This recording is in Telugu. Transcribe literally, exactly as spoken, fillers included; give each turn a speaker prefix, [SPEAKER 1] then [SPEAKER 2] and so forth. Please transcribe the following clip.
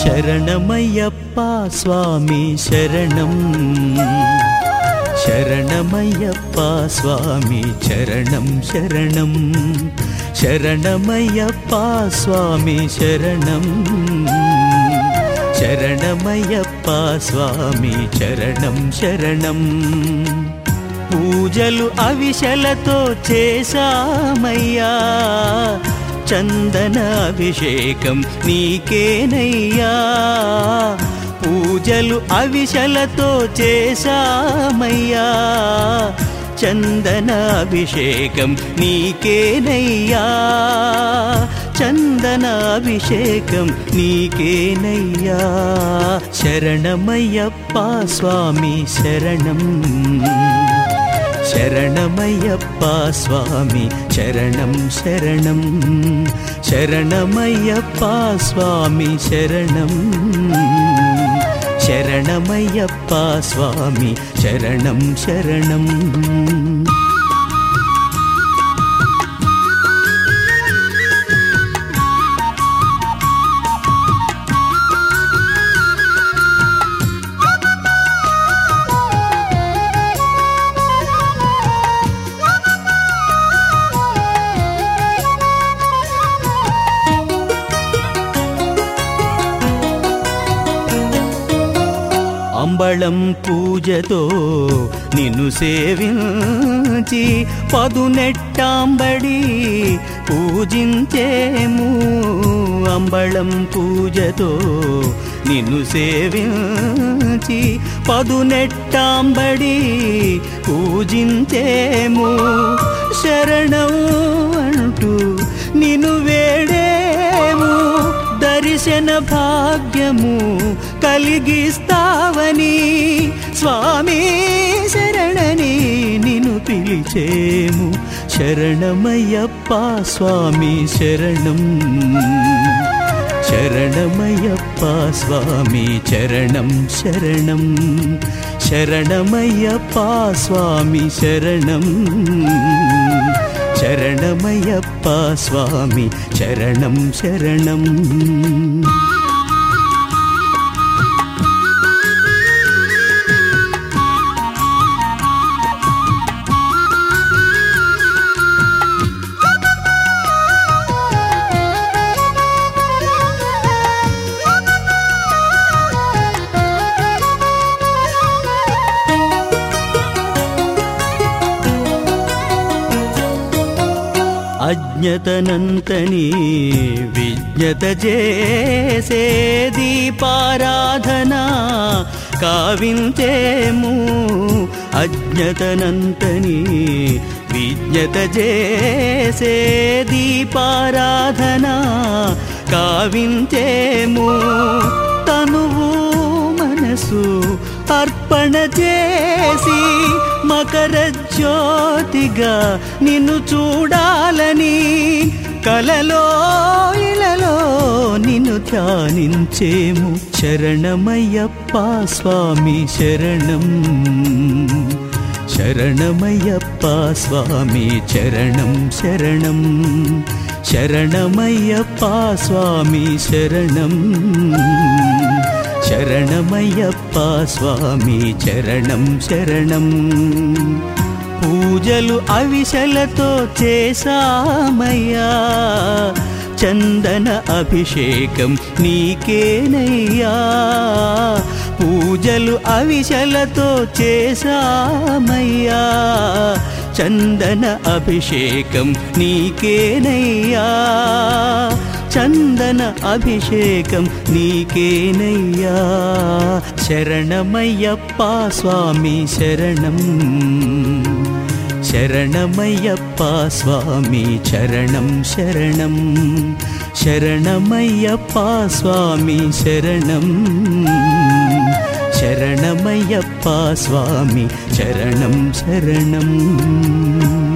[SPEAKER 1] శరణమయ్యప్ప స్వామి శరణం శరణమయ్యప్ప స్వామి చరణం శరణం శరణమయ్యప్ప స్వామి శరణం శరణమయ్యప్ప స్వామి చరణం శరణం పూజలు అవిశలతో చేశామయ్యా చందన అభిషేకం నీకేనయ్యా పూజలు అవిశలతో చేశామయ్యా చందన అభిషేకం నీకేనయ్యా చందన అభిషేకం నీకేనయ్యా శరణమయ్యప్ప స్వామి శరణం శరణమయ్యప్ప స్వామి చరణం శరణం శరణమయ్యప్ప స్వామి శరణం శరణమయ్యప్ప స్వామి చరణం శరణం అంబళం పూజతో నిన్ను సేవించి పదునెట్టాంబడి పూజించేము అంబళం పూజతో నిన్ను సేవించి పదునెట్టాంబడి పూజించేము శరణం అంటూ నిన్ను వేడేము దర్శన భాగ్యము కలిగిస్తావని స్వామి శరణని నిన్ను పిలిచేము శరణమయ్యప్ప స్వామి శరణం శరణమయ్యప్ప స్వామి చరణం శరణం శరణమయ్యప్ప స్వామి శరణం శరణమయ్యప్ప స్వామి చరణం శరణం అజ్ఞతనంతని విజ్ఞత చేసే దీపారాధన కావించేము అజ్ఞతనంతని విజ్ఞత చేసే దీపారాధన కావించేము తనువు మనసు అర్పణ చేసి మకర జ్యోతిగా నిన్ను చూడాలని కలలో ఇలలో నిన్ను ధ్యానించేము శరణమయ్యప్ప స్వామి శరణం శరణమయ్యప్ప స్వామి చరణం శరణం శరణమయ్యప్ప స్వామి శరణం శరణమయ్యప్ప స్వామి చరణం శరణం పూజలు అవిశలతో చేశామయ్యా చందన అభిషేకం నీకేనయ్యా పూజలు అవిశలతో చేశామయ్యా చందన అభిషేకం నీకేనయ్యా చందన అభిషేకం నీకేనయ్యా శరణమయ్యప్ప స్వామి శరణం శరణమయ్యప్ప స్వామి చరణం శరణం శరణమయ్యప్ప స్వామి శరణం శరణమయ్యప్ప స్వామి చరణం శరణం